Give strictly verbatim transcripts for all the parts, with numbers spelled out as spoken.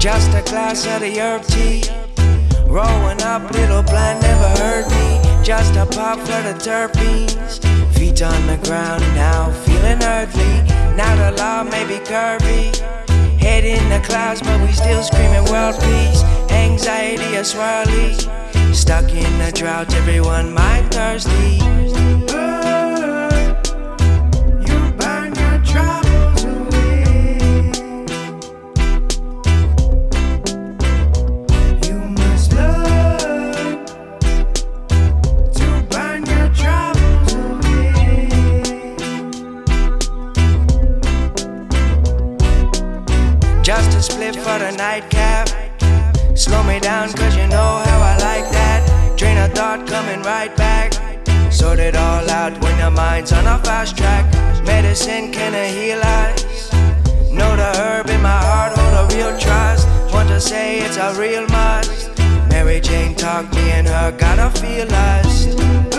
Just a glass of the herb tea. Rolling up, little blunt never hurt me. Just a pop for the terpenes. Feet on the ground now, feeling earthly. Now the law may be curvy. Head in the clouds, but we still screaming world peace. Anxiety a swirly. Stuck in the drought, everyone mind thirsty. Just a split for the nightcap. Slow me down cause you know how I like that. Train of thought coming right back. Sort it all out when your mind's on a fast track. Medicine can heal us. Know the herb in my heart, hold a real trust. Want to say it's a real must. Mary Jane taught me and her gotta feel lust.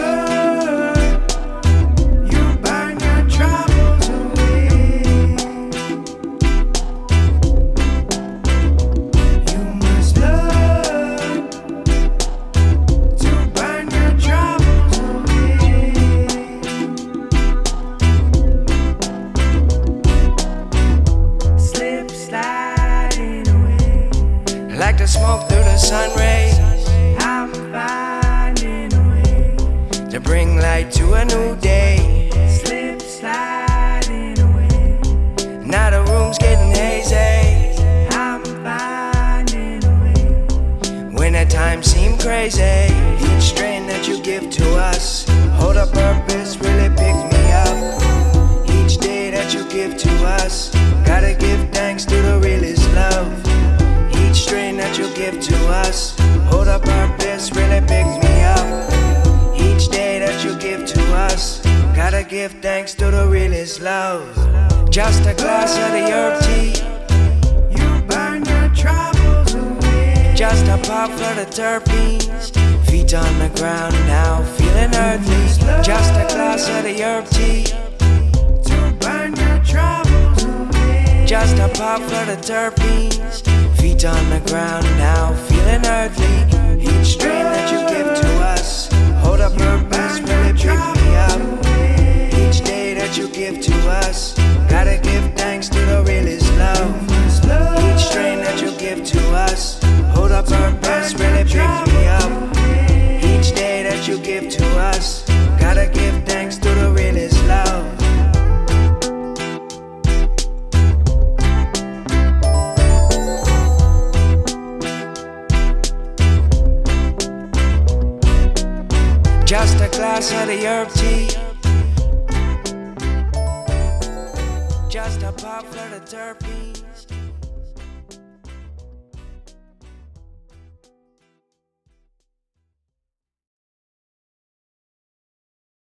Like to smoke through the sun rays. I'm finding a way to bring light to a new day. Slip sliding away. Now the room's getting hazy. I'm finding a way. When the times seem crazy, each strain that you give to us hold a purpose, really pick me up. Each day that you give to us, gotta give thanks to the realest love. Each strain that you give to us hold a purpose, really picks me up. Each day that you give to us, gotta give thanks to the realest love. Just a glass of the herb tea. You burn your troubles away. Just a pop for the terpenes. Feet on the ground now, feeling earthly. Just a glass of the herb tea. To burn your troubles away. Just a pop for the terpenes. Feet on the ground now, feeling earthly. Each strain that you give to us hold a purpose, really pick me up. Each day that you give to us, gotta give thanks to the realest love. Each strain that you give to us hold a purpose, really pick me up. Each day that you give to us, gotta give thanks to the realest love. Just a glass of the herb tea. Just a pop for the terpenes.